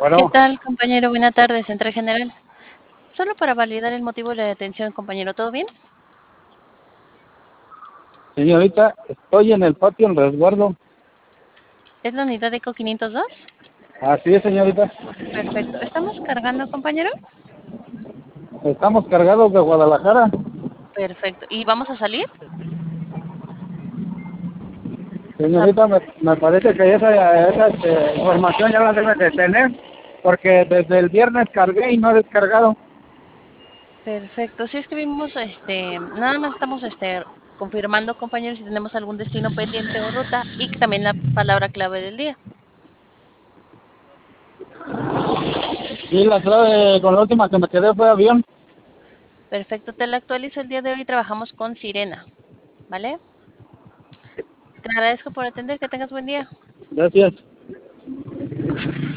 ¿Qué Bueno, tal, compañero? Buenas tardes, Central General. Solo para validar el motivo de la detención, compañero, ¿todo bien? señorita, estoy en el patio en resguardo. ¿Es la unidad ECO 502? Así es, señorita. Perfecto. ¿Estamos cargando, compañero? Estamos cargados de Guadalajara. Perfecto. ¿Y vamos a salir? Ah, Señorita, me parece que esa información ya la debe de tener, porque desde el viernes cargué y no he descargado. perfecto. Sí, es que vimos, nada más estamos, confirmando, compañero, si tenemos algún destino pendiente o ruta y también la palabra clave del día. Y la clave con la última que me quedé fue avión. Perfecto. Te la actualizo el día de hoy. Trabajamos con Sirena, ¿vale? Te agradezco por atender. Que tengas buen día. Gracias.